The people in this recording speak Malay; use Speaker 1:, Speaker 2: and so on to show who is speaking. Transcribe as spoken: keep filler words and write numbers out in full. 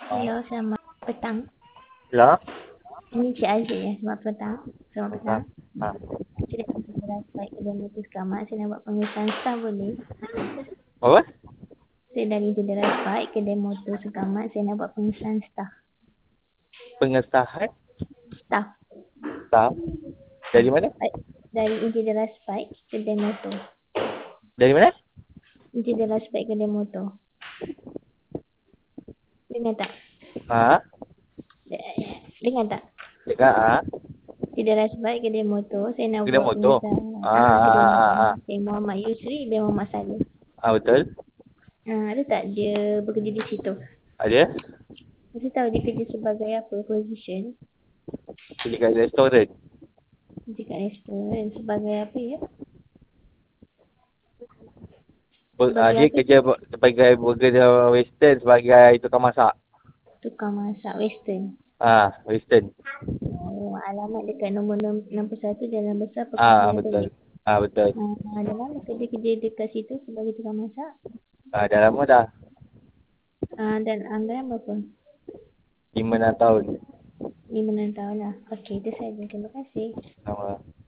Speaker 1: Hello, selamat petang.
Speaker 2: Ya.
Speaker 1: Ini Cik Aziz ya, selamat petang. Selamat petang.
Speaker 2: Petang. Ha.
Speaker 1: Saya dah bergerak baik kedai motor sekamat. Saya nak buat pemeriksaan staff boleh?
Speaker 2: Apa?
Speaker 1: Saya dari Jederas Baik kedai motor sekamat. Saya nak buat pemeriksaan staff.
Speaker 2: Pengesahan
Speaker 1: Staff.
Speaker 2: staff dari mana?
Speaker 1: Baik. Dari Jederas Baik kedai motor.
Speaker 2: Dari mana?
Speaker 1: Jederas Baik kedai motor. Dengar tak?
Speaker 2: Ha.
Speaker 1: De- Dengar tak?
Speaker 2: Dekat ha.
Speaker 1: Jederas Baik kedai motor. Saya nak
Speaker 2: Kedai
Speaker 1: buat
Speaker 2: motor.
Speaker 1: pemeriksaan.
Speaker 2: Ah,
Speaker 1: Ah, kedai
Speaker 2: ah,
Speaker 1: motor.
Speaker 2: ah, ah.
Speaker 1: Saya Muhammad Yusri bin Muhammad Saleh.
Speaker 2: Ah, betul.
Speaker 1: Ah, ada tak dia bekerja di situ?
Speaker 2: Ada.
Speaker 1: Mesti tahu dia kerja sebagai apa position.
Speaker 2: Kerja kat restoran.
Speaker 1: Kerja kat restoran sebagai apa ya?
Speaker 2: Ber- ah,
Speaker 1: Sebagai
Speaker 2: dia
Speaker 1: apa?
Speaker 2: kerja be- sebagai bekerja western sebagai tukang masak.
Speaker 1: Tukang masak western.
Speaker 2: Ah, western.
Speaker 1: Oh, alamat dekat nombor enam puluh satu Jalan Besar
Speaker 2: Ah,
Speaker 1: Perkahwian
Speaker 2: betul.
Speaker 1: Pelik.
Speaker 2: Ah, betul.
Speaker 1: Ah, ada mana kerja kerja dekat situ sebagai tukang masak?
Speaker 2: Ah, dah lama dah.
Speaker 1: Ah, dan anggaran berapa?
Speaker 2: lima enam tahun.
Speaker 1: Lima enam tahun lah. Okey, itu saja. Terima kasih.
Speaker 2: Sama.